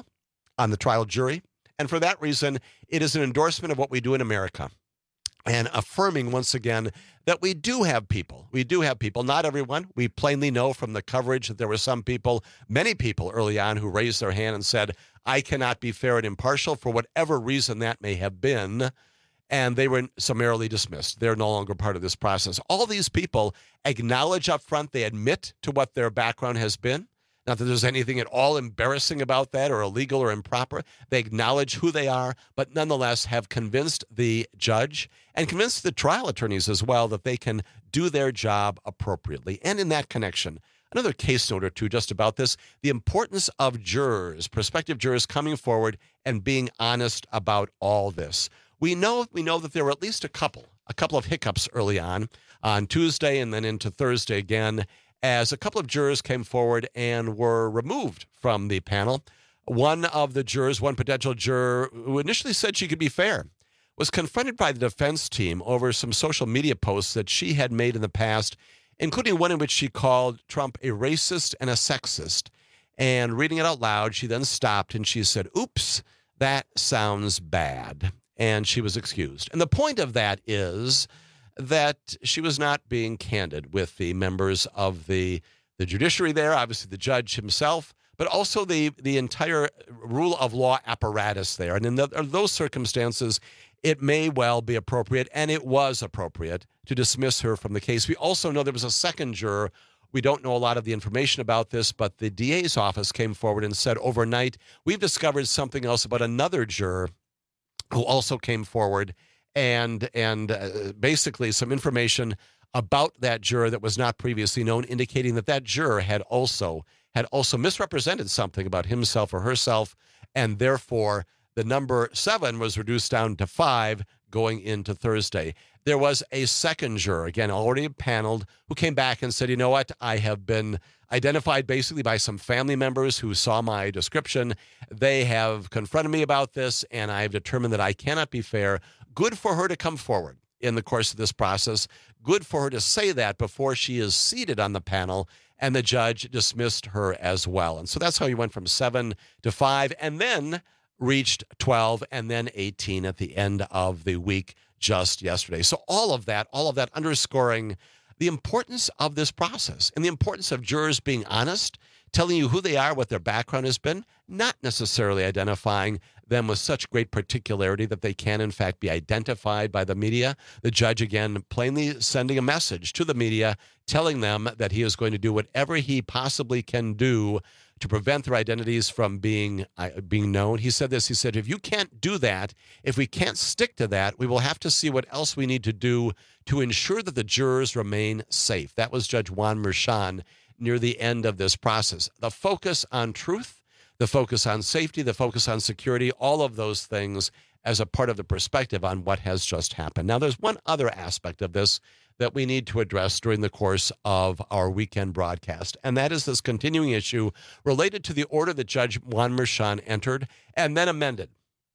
jury. And for that reason, it is an endorsement of what we do in America, and affirming once again that we do have people, not everyone. We plainly know from the coverage that there were some people, many people early on, who raised their hand and said, I cannot be fair and impartial for whatever reason that may have been. And they were summarily dismissed. They're no longer part of this process. All these people acknowledge up front, they admit to what their background has been. Not that there's anything at all embarrassing about that or illegal or improper. They acknowledge who they are, but nonetheless have convinced the judge and convinced the trial attorneys as well that they can do their job appropriately. And in that connection, another case note or two just about this, the importance of jurors, prospective jurors coming forward and being honest about all this. We know that there were at least a couple of hiccups early on Tuesday and then into Thursday again, as a couple of jurors came forward and were removed from the panel. One potential juror who initially said she could be fair, was confronted by the defense team over some social media posts that she had made in the past, including one in which she called Trump a racist and a sexist. And reading it out loud, she then stopped and she said, oops, that sounds bad. And she was excused. And the point of that is that she was not being candid with the members of the judiciary there, obviously the judge himself, but also the entire rule of law apparatus there. And in those circumstances, it may well be appropriate, and it was appropriate, to dismiss her from the case. We also know there was a second juror. We don't know a lot of the information about this, but the DA's office came forward and said overnight, we've discovered something else about another juror who also came forward, and basically some information about that juror that was not previously known, indicating that juror had also misrepresented something about himself or herself, and therefore the number 7 was reduced down to 5 going into Thursday. There was a second juror, again, already paneled, who came back and said, you know what, I have been identified basically by some family members who saw my description. They have confronted me about this, and I have determined that I cannot be fair. Good for her to come forward in the course of this process. Good for her to say that before she is seated on the panel, and the judge dismissed her as well. And so that's how you went from 7 to 5, and then reached 12, and then 18 at the end of the week just yesterday. So all of that underscoring the importance of this process and the importance of jurors being honest, telling you who they are, what their background has been, not necessarily identifying them with such great particularity that they can, in fact, be identified by the media. The judge, again, plainly sending a message to the media, telling them that he is going to do whatever he possibly can do to prevent their identities from being known. He said this, he said, if you can't do that, if we can't stick to that, we will have to see what else we need to do to ensure that the jurors remain safe. That was Judge Juan Merchan near the end of this process. The focus on truth, the focus on safety, the focus on security, all of those things as a part of the perspective on what has just happened. Now, there's one other aspect of this that we need to address during the course of our weekend broadcast, and that is this continuing issue related to the order that Judge Juan Merchan entered and then amended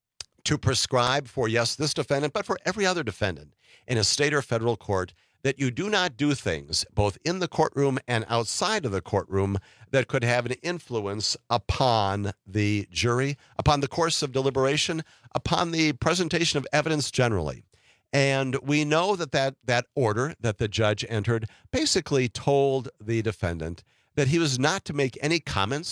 to prescribe for, yes, this defendant, but for every other defendant in a state or federal court, that you do not do things both in the courtroom and outside of the courtroom that could have an influence upon the jury, upon the course of deliberation, upon the presentation of evidence generally. And we know that order that the judge entered basically told the defendant that he was not to make any comments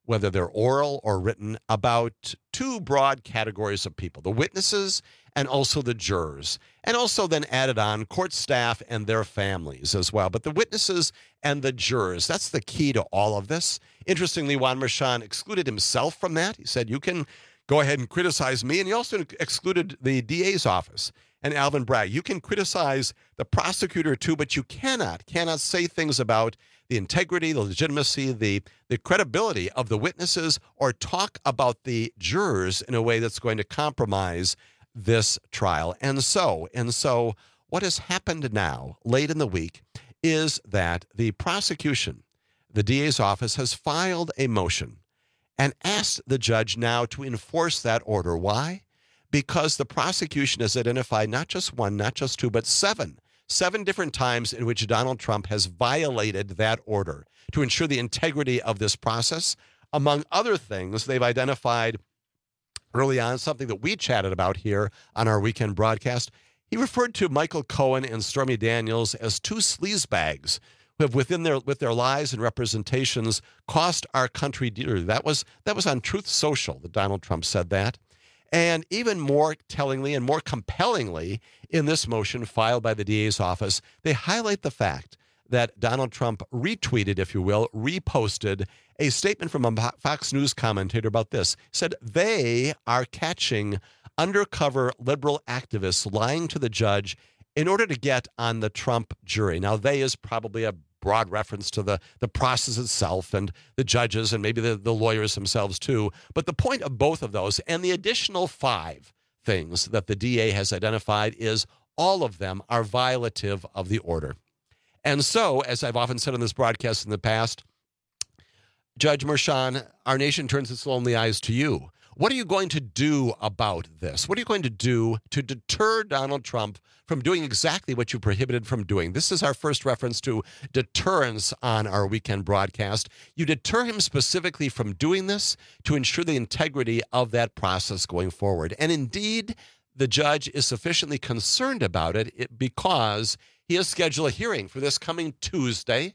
whether they're oral or written, about two broad categories of people, the witnesses and also the jurors, and also then added on court staff and their families as well. But the witnesses and the jurors, that's the key to all of this. Interestingly, Juan Merchan excluded himself from that. He said, you can go ahead and criticize me. And he also excluded the DA's office and Alvin Bragg. You can criticize the prosecutor too, but you cannot say things about the integrity, the legitimacy, the credibility of the witnesses, or talk about the jurors in a way that's going to compromise this trial. And so what has happened now, late in the week, is that the prosecution, the DA's office, has filed a motion and asked the judge now to enforce that order. Why? Because the prosecution has identified not just one, not just two, but seven different times in which Donald Trump has violated that order to ensure the integrity of this process. Among other things, they've identified early on something that we chatted about here on our weekend broadcast. He referred to Michael Cohen and Stormy Daniels as two sleazebags who have, with their lies and representations, cost our country dearly. That was on Truth Social that Donald Trump said that. And even more tellingly and more compellingly, in this motion filed by the DA's office, they highlight the fact that Donald Trump retweeted, if you will, reposted a statement from a Fox News commentator about this. He said, they are catching undercover liberal activists lying to the judge in order to get on the Trump jury. Now, they is probably a broad reference to the process itself and the judges and maybe the lawyers themselves too. But the point of both of those and the additional 5 things that the DA has identified is all of them are violative of the order. And so, as I've often said on this broadcast in the past, Judge Merchan, our nation turns its lonely eyes to you. What are you going to do about this? What are you going to do to deter Donald Trump from doing exactly what you prohibited from doing? This is our first reference to deterrence on our weekend broadcast. You deter him specifically from doing this to ensure the integrity of that process going forward. And indeed, the judge is sufficiently concerned about it because he has scheduled a hearing for this coming Tuesday.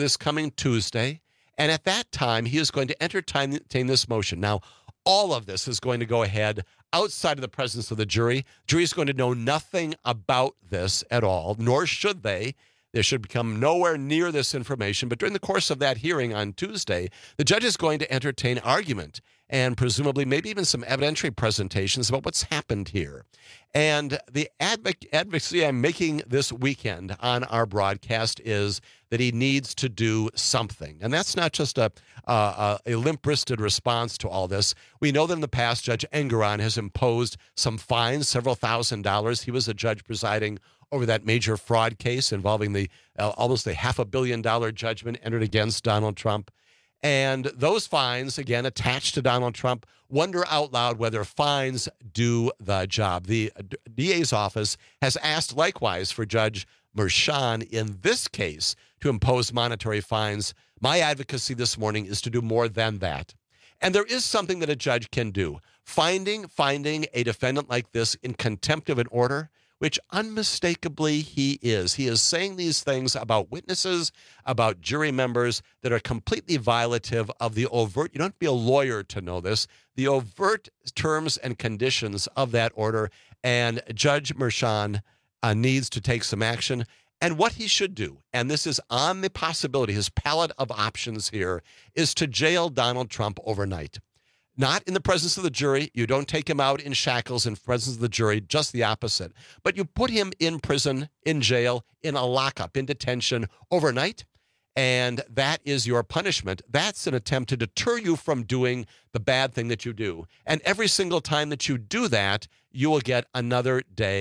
And at that time, he is going to entertain this motion. Now, all of this is going to go ahead outside of the presence of the jury. The jury is going to know nothing about this at all, nor should they. They should become nowhere near this information. But during the course of that hearing on Tuesday, the judge is going to entertain argument and presumably maybe even some evidentiary presentations about what's happened here. And the advocacy I'm making this weekend on our broadcast is that he needs to do something. And that's not just a limp-wristed response to all this. We know that in the past, Judge Engoron has imposed some fines, several $1,000s. He was a judge presiding over that major fraud case involving the almost a $500 million judgment entered against Donald Trump. And those fines, again, attached to Donald Trump, wonder out loud whether fines do the job. The DA's office has asked likewise for Judge Merchan in this case to impose monetary fines. My advocacy this morning is to do more than that. And there is something that a judge can do. Finding a defendant like this in contempt of an order, which unmistakably he is. He is saying these things about witnesses, about jury members that are completely violative of the overt, you don't have to be a lawyer to know this, the overt terms and conditions of that order. And Judge Merchan needs to take some action. And what he should do, and this is on the possibility, his palette of options here, is to jail Donald Trump overnight. Not in the presence of the jury. You don't take him out in shackles in presence of the jury, just the opposite. But you put him in prison, in jail, in a lockup, in detention overnight, and that is your punishment. That's an attempt to deter you from doing the bad thing that you do. And every single time that you do that, you will get another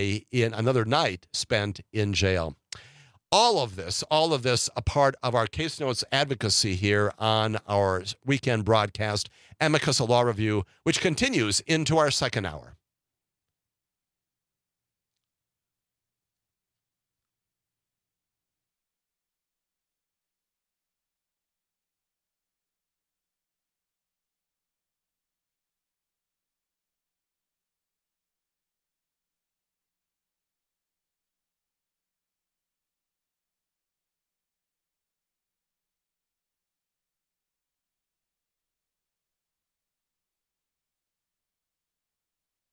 night spent in jail. All of this, a part of our Case Notes advocacy here on our weekend broadcast, Amicus Law Review, which continues into our second hour.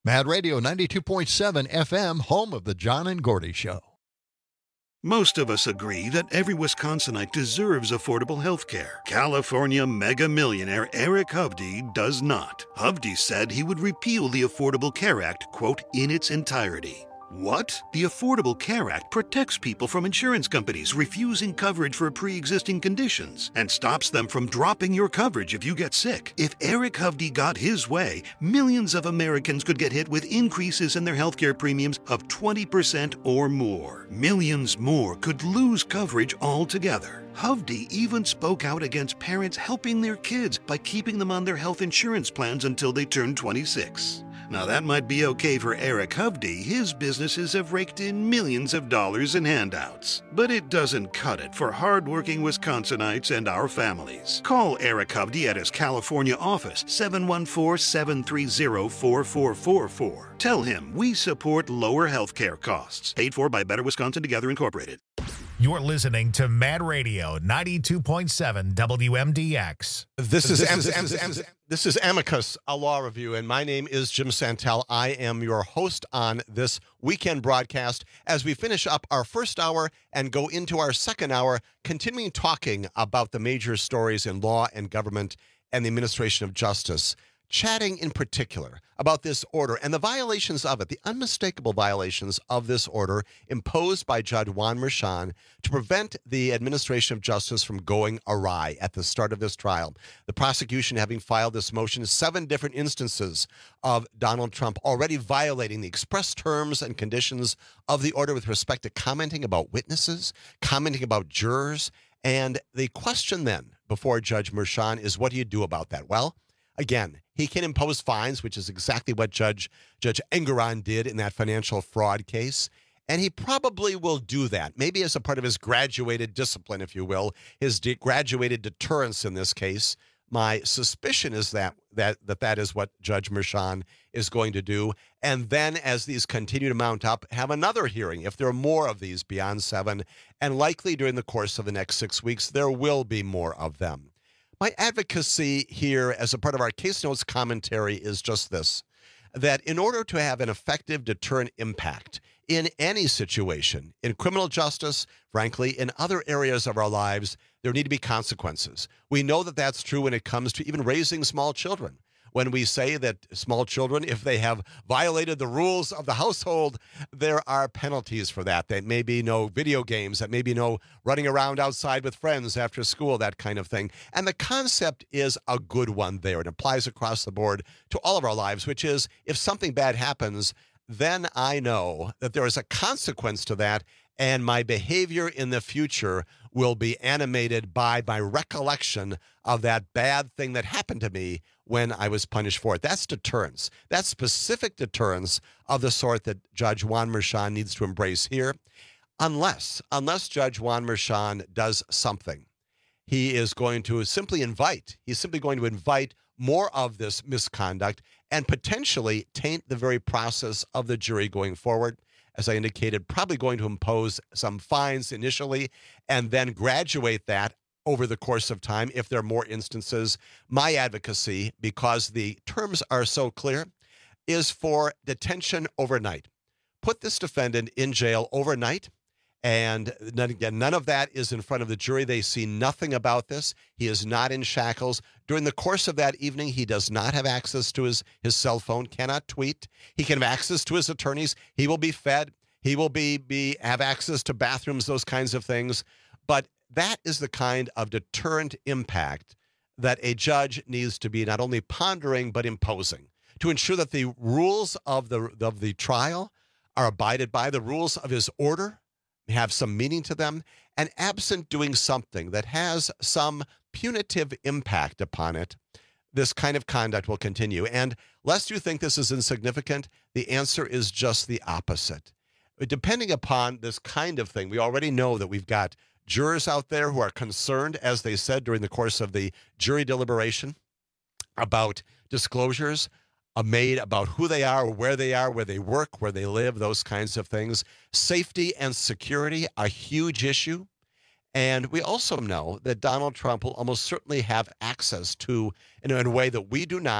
Mad Radio 92.7 FM, home of the John and Gordy Show. Most of us agree that every Wisconsinite deserves affordable health care. California mega millionaire Eric Hovde does not. Hovde said he would repeal the Affordable Care Act, quote, in its entirety. What? The Affordable Care Act protects people from insurance companies refusing coverage for pre-existing conditions and stops them from dropping your coverage if you get sick. If Eric Hovde got his way, millions of Americans could get hit with increases in their healthcare premiums of 20% or more. Millions more could lose coverage altogether. Hovde even spoke out against parents helping their kids by keeping them on their health insurance plans until they turn 26. Now that might be okay for Eric Hovde. His businesses have raked in millions of dollars in handouts. But it doesn't cut it for hardworking Wisconsinites and our families. Call Eric Hovde at his California office, 714-730-4444. Tell him we support lower health care costs. Paid for by Better Wisconsin Together Incorporated. You're listening to Mad Radio 92.7 WMDX. This is Amicus, a law review, and my name is Jim Santel. I am your host on this weekend broadcast as we finish up our first hour and go into our second hour, continuing talking about the major stories in law and government and the administration of justice. Chatting in particular about this order and the violations of it, the unmistakable violations of this order imposed by Judge Juan Merchan to prevent the administration of justice from going awry at the start of this trial. The prosecution having filed this motion, 7 different instances of Donald Trump already violating the express terms and conditions of the order with respect to commenting about witnesses, commenting about jurors. And the question then before Judge Merchan is, what do you do about that? Well, again, he can impose fines, which is exactly what Judge Engoron did in that financial fraud case. And he probably will do that, maybe as a part of his graduated discipline, if you will, his graduated deterrence in this case. My suspicion is that is what Judge Merchan is going to do. And then as these continue to mount up, have another hearing if there are more of these beyond 7. And likely during the course of the next 6 weeks, there will be more of them. My advocacy here as a part of our case notes commentary is just this, that in order to have an effective deterrent impact in any situation, in criminal justice, frankly, in other areas of our lives, there need to be consequences. We know that that's true when it comes to even raising small children. When we say that small children, if they have violated the rules of the household, there are penalties for that. There may be no video games, that may be no running around outside with friends after school, that kind of thing. And the concept is a good one there. It applies across the board to all of our lives, which is if something bad happens, then I know that there is a consequence to that, and my behavior in the future will be animated by my recollection of that bad thing that happened to me when I was punished for it. That's deterrence. That's specific deterrence of the sort that Judge Juan Merchan needs to embrace here. Unless Judge Juan Merchan does something, he's simply going to invite more of this misconduct and potentially taint the very process of the jury going forward. As I indicated, probably going to impose some fines initially and then graduate that over the course of time if there are more instances. My advocacy, because the terms are so clear, is for detention overnight. Put this defendant in jail overnight, and none of that is in front of the jury. They see nothing about this. He is not in shackles. During the course of that evening, he does not have access to his cell phone, cannot tweet. He can have access to his attorneys. He will be fed. He will have access to bathrooms, those kinds of things. But that is the kind of deterrent impact that a judge needs to be not only pondering but imposing to ensure that the rules of the trial are abided by, the rules of his order have some meaning to them, and absent doing something that has some punitive impact upon it, this kind of conduct will continue. And lest you think this is insignificant, the answer is just the opposite. Depending upon this kind of thing, we already know that we've got jurors out there who are concerned, as they said during the course of the jury deliberation, about disclosures made about who they are, where they work, where they live, those kinds of things. Safety and security, a huge issue. And we also know that Donald Trump will almost certainly have access to, in a way that we do not,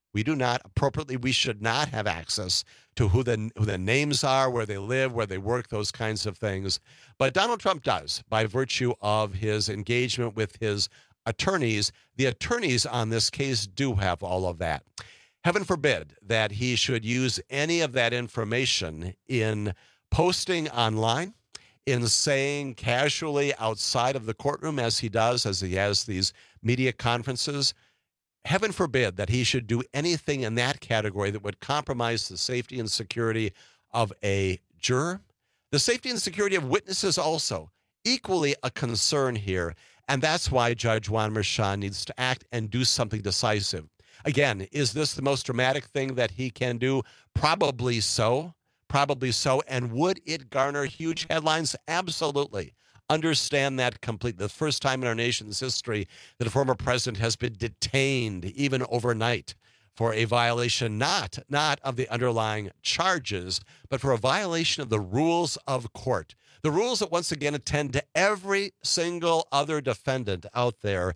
We do not appropriately. We should not have access to who the names are, where they live, where they work, those kinds of things. But Donald Trump does, by virtue of his engagement with his attorneys. The attorneys on this case do have all of that. Heaven forbid that he should use any of that information in posting online, in saying casually outside of the courtroom, as he does, as he has these media conferences. Heaven forbid that he should do anything in that category that would compromise the safety and security of a juror. The safety and security of witnesses also, equally a concern here. And that's why Judge Juan Merchan needs to act and do something decisive. Again, is this the most dramatic thing that he can do? Probably so. Probably so. And would it garner huge headlines? Absolutely. Understand that completely. The first time in our nation's history that a former president has been detained, even overnight, for a violation not of the underlying charges, but for a violation of the rules of court. The rules that, once again, attend to every single other defendant out there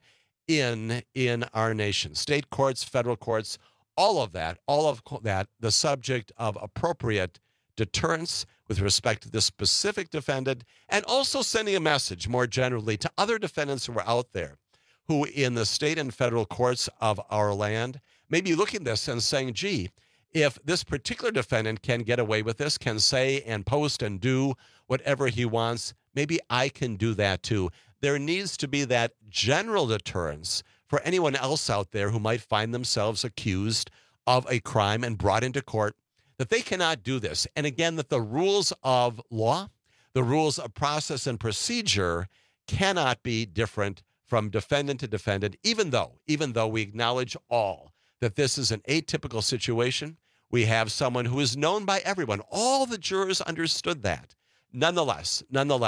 in our nation. State courts, federal courts, all of that, the subject of appropriate deterrence with respect to this specific defendant, and also sending a message more generally to other defendants who are out there who in the state and federal courts of our land may be looking at this and saying, gee, if this particular defendant can get away with this, can say and post and do whatever he wants, maybe I can do that too. There needs to be that general deterrence for anyone else out there who might find themselves accused of a crime and brought into court, that they cannot do this. And again, that the rules of law, the rules of process and procedure cannot be different from defendant to defendant, even though we acknowledge all that this is an atypical situation. We have someone who is known by everyone. All the jurors understood that. Nonetheless,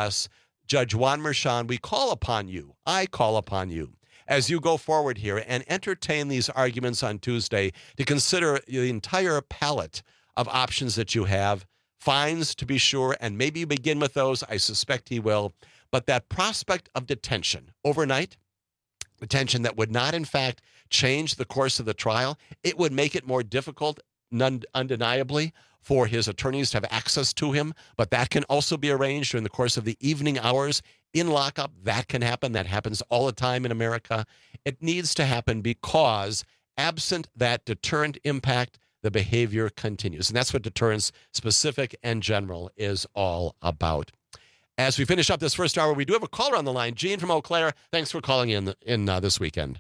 Judge Juan Merchan, we call upon you, I call upon you, as you go forward here and entertain these arguments on Tuesday, to consider the entire palette of options that you have. Fines, to be sure, and maybe you begin with those. I suspect he will. But that prospect of detention overnight, detention that would not, in fact, change the course of the trial, it would make it more difficult, undeniably, for his attorneys to have access to him. But that can also be arranged during the course of the evening hours in lockup. That can happen. That happens all the time in America. It needs to happen because absent that deterrent impact, the behavior continues. And that's what deterrence, specific and general, is all about. As we finish up this first hour, we do have a caller on the line. Jean from Eau Claire, thanks for calling in this weekend.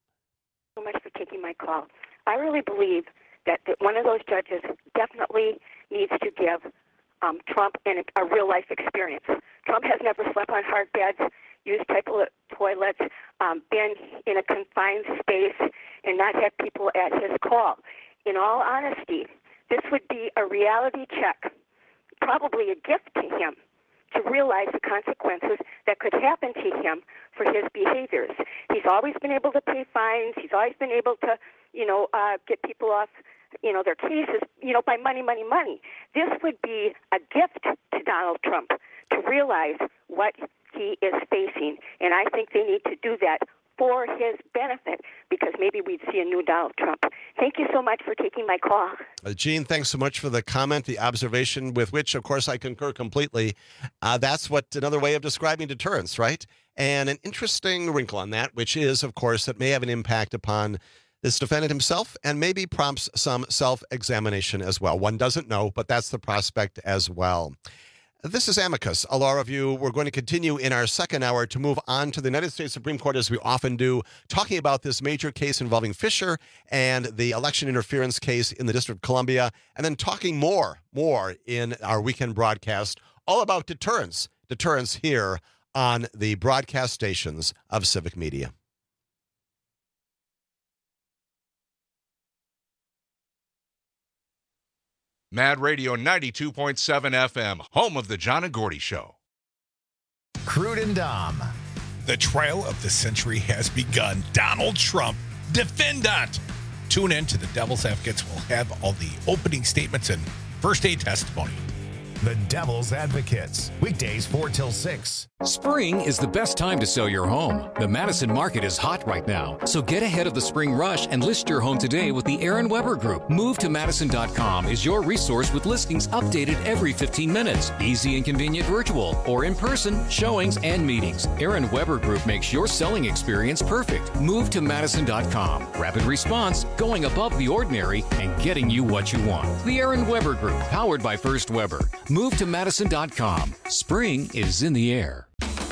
So much for taking my call. I really believe that one of those judges definitely needs to give Trump a real-life experience. Trump has never slept on hard beds, used toilets, been in a confined space, and not had people at his call. In all honesty, this would be a reality check, probably a gift to him, to realize the consequences that could happen to him for his behaviors. He's always been able to pay fines. He's always been able to, get people off, their cases, by money. This would be a gift to Donald Trump to realize what he is facing. And I think they need to do that for his benefit, because maybe we'd see a new Donald Trump. Thank you so much for taking my call. Jean, thanks so much for the comment, the observation, with which, of course, I concur completely. That's another way of describing deterrence, right? And an interesting wrinkle on that, which is, of course, that may have an impact upon this defendant himself and maybe prompts some self-examination as well. One doesn't know, but that's the prospect as well. This is Amicus, a law review. We're going to continue in our second hour to move on to the United States Supreme Court, as we often do, talking about this major case involving Fisher and the election interference case in the District of Columbia, and then talking more in our weekend broadcast, all about deterrence here on the broadcast stations of Civic Media. Mad Radio 92.7 FM, home of the John and Gordy Show. Crude and Dom. The trial of the century has begun. Donald Trump, defendant. Tune in to the Devil's Advocates. We'll have all the opening statements and first day testimony. The Devil's Advocates. Weekdays 4 till 6. Spring is the best time to sell your home. The Madison market is hot right now, so get ahead of the spring rush and list your home today with the Aaron Weber Group. MoveToMadison.com is your resource with listings updated every 15 minutes. Easy and convenient virtual or in-person showings and meetings. Aaron Weber Group makes your selling experience perfect. MoveToMadison.com. Rapid response, going above the ordinary, and getting you what you want. The Aaron Weber Group, powered by First Weber. MoveToMadison.com. Spring is in the air.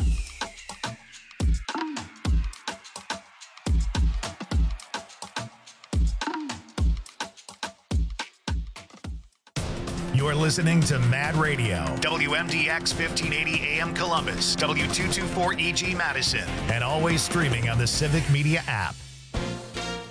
You're listening to Mad Radio, WMDX 1580 AM Columbus, W224 EG Madison, and always streaming on the Civic Media app.